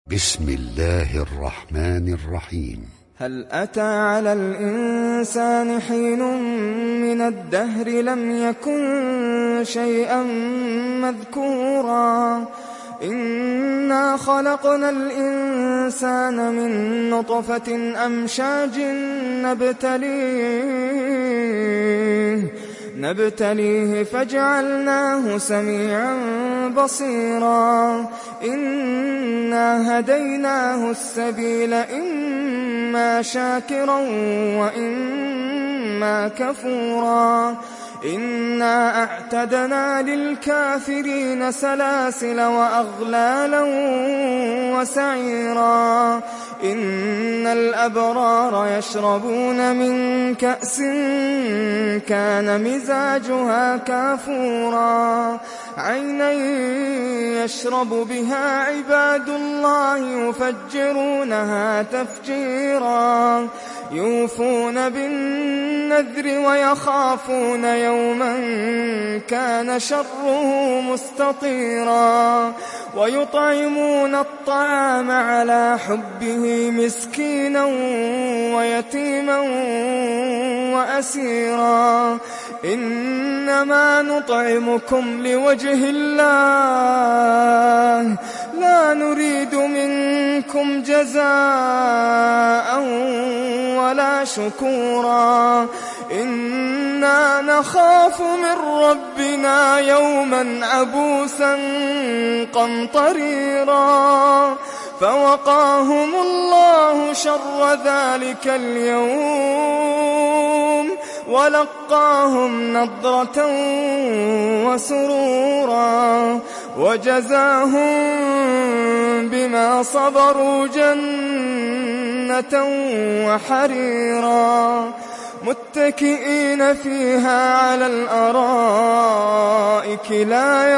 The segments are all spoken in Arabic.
بسم الله الرحمن الرحيم. هل أتى على الإنسان حين من الدهر لم يكن شيئا مذكورا إنا خلقنا الإنسان من نطفة أمشاج نبتليه فجعلناه سميعا بصيرا إنا هديناه السبيل إما شاكرا وإما كفورا إنا أعتدنا للكافرين سلاسل وأغلالا وسعيرا إن الأبرار يشربون من كأس كان مزاجها كافورا عينا يشرب بها عباد الله يفجرونها تفجيرا يوفون بالنذر ويخافون يوما كان شره مستطيرا ويطعمون الطعام على حبه مسكينا ويتيما وأسيرا إنما نطعمكم لوجه الله لا نريد منكم جزاء ولا شكورا إنا نخاف من ربنا يوما عبوسا قمطريرا فوقاهم الله شر ذلك اليوم ولقاهم نضرة وسرورا وجزاهم بما صبروا جنة وحريرا متكئين فيها على الأرائك لا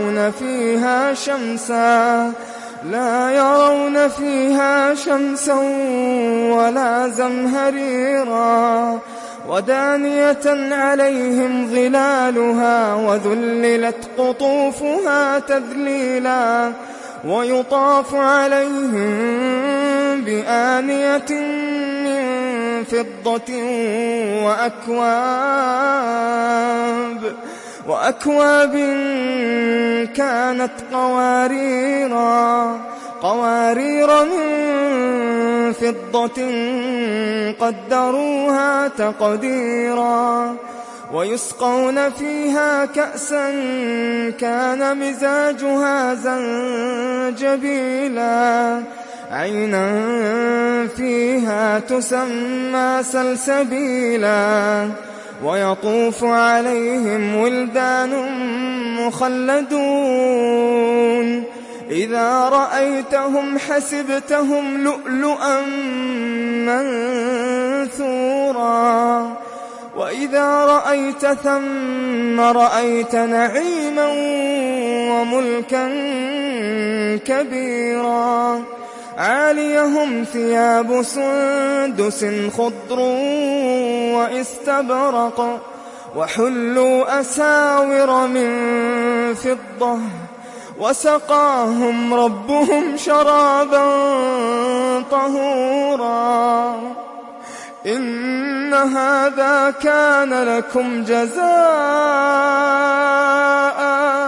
يرون فيها شمسا ولا زمهريرا ودانية عليهم ظلالها وذللت قطوفها تذليلا ويطاف عليهم بآنية من فضة وأكواب كانت قوارير من فضة قدروها تقديرا ويسقون فيها كأسا كان مزاجها زنجبيلا عينا فيها تسمى سلسبيلا ويطوف عليهم ولدان مخلدون إذا رأيتهم حسبتهم لؤلؤا منثورا وإذا رأيت ثم رأيت نعيما وملكا كبيرا عاليهم ثياب سندس خضر واستبرق وحلوا أساور من فضة وسقاهم ربهم شرابا طهورا إن هذا كان لكم جزاء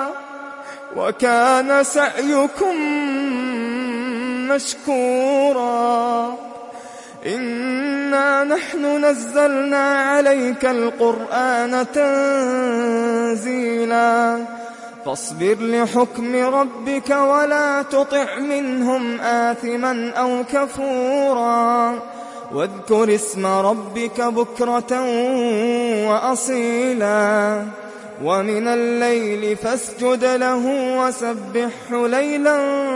وكان سعيكم مشكورا إنا نحن نزلنا عليك القرآن تنزيلا فاصبر لحكم ربك ولا تطع منهم آثما أو كفورا واذكر اسم ربك بكرة وأصيلا ومن الليل فاسجد له وسبحه ليلا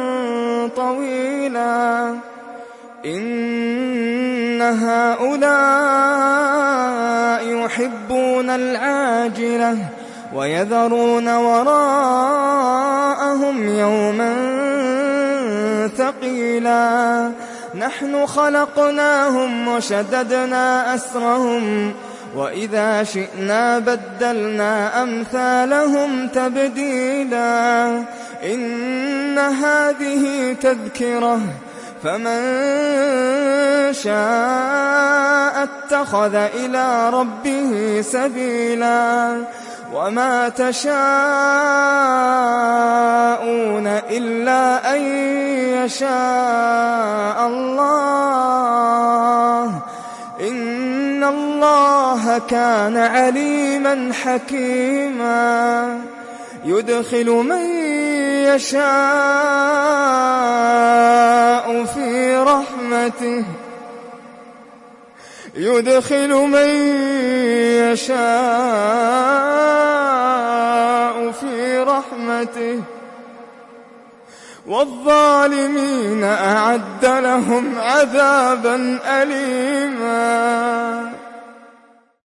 طويلا إن هؤلاء يحبون العاجلة ويذرون وراءهم يوما ثقيلا نحن خلقناهم وشددنا أسرهم وإذا شئنا بدلنا أمثالهم تبديلا إن هذه تذكرة فمن شاء اتخذ إلى ربه سبيلا وما تشاءون إلا أن يشاء الله إن الله كان عليما حكيما يدخل من يشاء في رحمته والظالمين أعد لهم عذابا أليما.